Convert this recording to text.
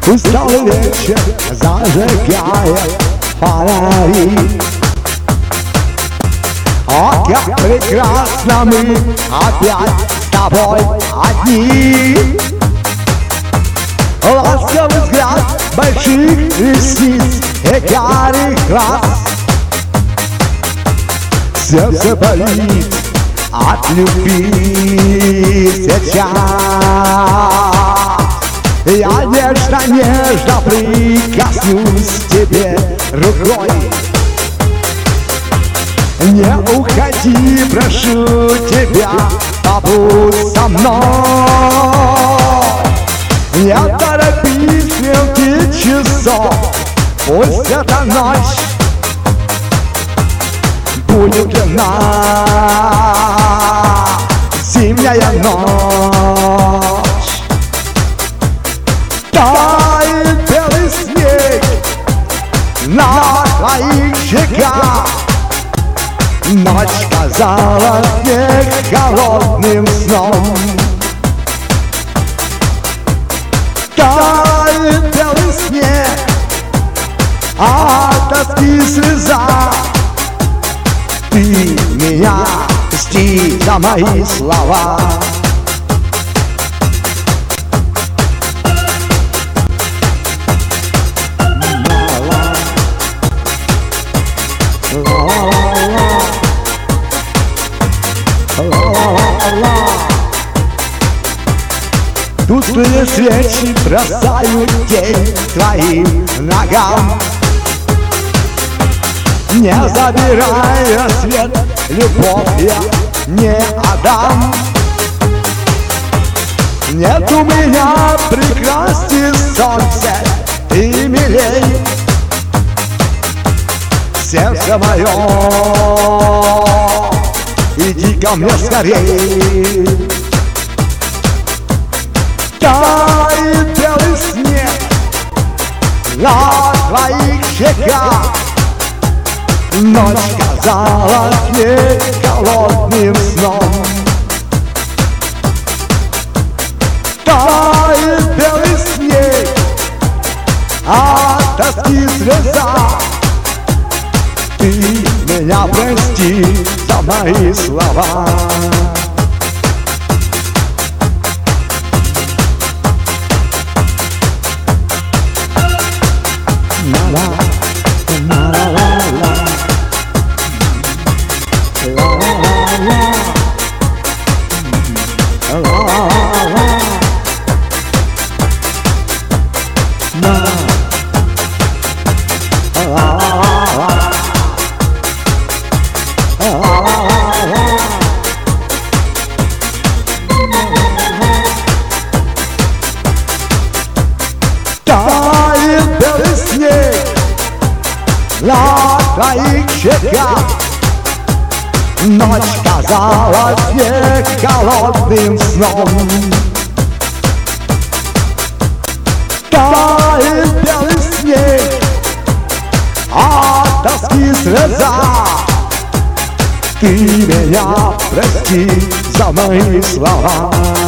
Усталый вечер зажигает фонари. О, как прекрасно мы опять с тобой одни. Ласковый взгляд больших ресниц и карих глаз. Сердце болит от любви сейчас. Я нежно прикоснусь к тебе рукой. Не уходи, прошу тебя, побудь со мной. Не торопись, стрелки часов, пусть эта ночь будет для нас зимняя ночь. Тает белый снег на твоих щеках. Ночь казалась мне холодным сном. Тает белый снег, а тоски слеза. Ты меня прости за мои слова. Тусклые свечи бросают тень твоим ногам. Не забирая свет, любовь я не отдам. Нет у меня прекрасней солнце и милей. Сердце мое, иди ко мне скорей. Тает белый снег на твоих щеках. Ночь казалась мне холодным сном. Тает белый снег, а тоски слеза. Ты меня прости за мои слова. Тает белый снег на твоих щеках. Ночь казалась мне холодным сном. Тает белый снег, а тоски слеза. Ты меня прости за мои слова.